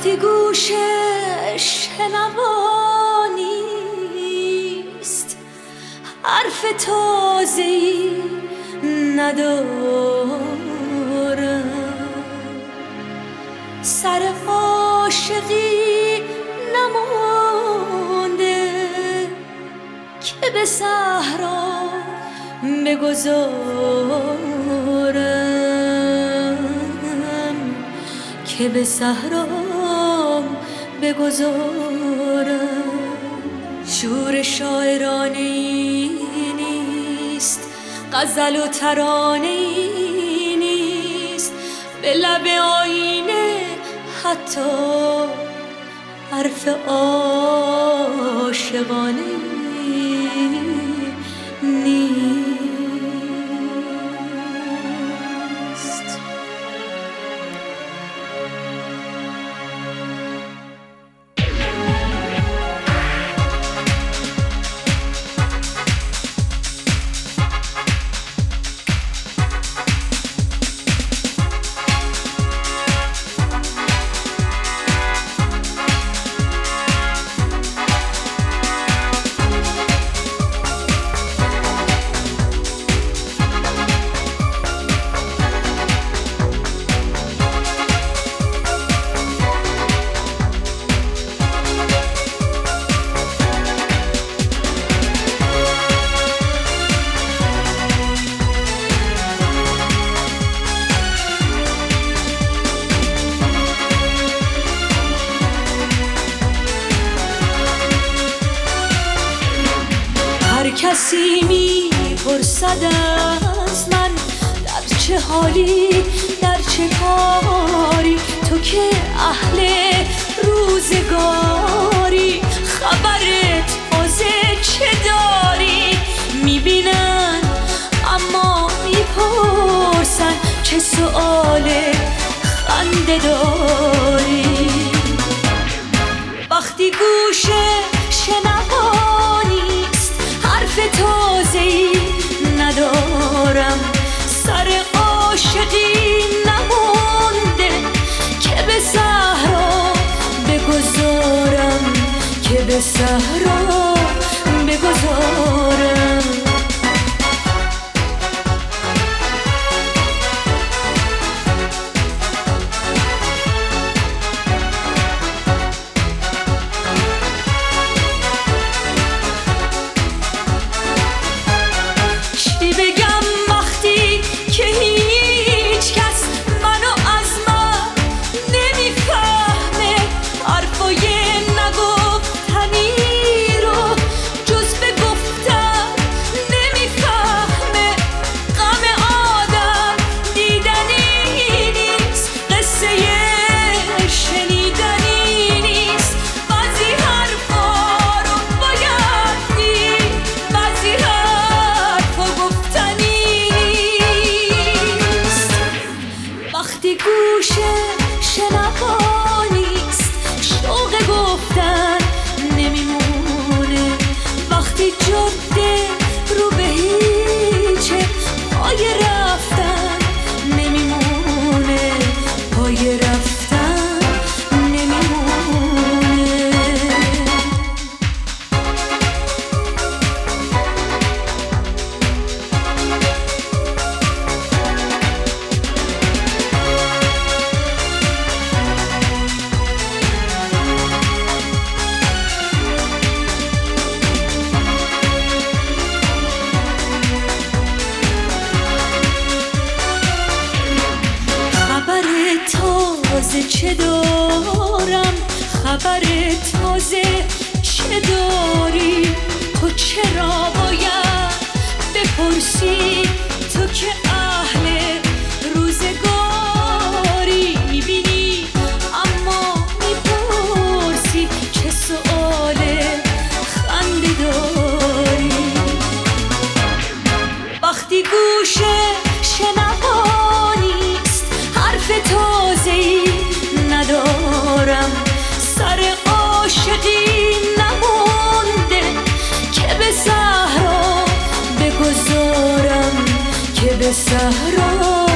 وقتی گوشش شنوانیست، حرف تازه‌ای ندارم، سر عاشقی نمانده که به صحرا بگذارم، که به صحرا بگذارم. شور شاعرانه ای نیست، غزل و ترانه ای نیست، به لب آینه حتی حرف عاشقانه نیست. کسی میپرسد از من در چه حالی، در چه کاری، تو که اهل روزگاری، خبر تازه چه داری؟ میبینن اما میپرسن چه سؤال خنده داری. وقتی گوشه شنوانیست، حرف تازه‌ای ندارم، سر عاشقی نمونده که به صحرا بگذارم، که به صحرا بگذارم. وقتی گوشه شنوانیست، شوق گفتن نمیمونه، وقتی جاده رو به هیچه، پای رفتن نمیمونه، پای رفتن نمیمونه. تازه چه دارم، خبر تازه چه داری؟ تو چرا باید بپرسی؟ تو که اهل روزگاری، میبینی اما میپرسی چه سؤال خنده داری. وقتی گوشه شنوانیست، حرف تازه‌ای ندارم، سر عاشقی نمونده که به صحرا بگذارم، که به صحرا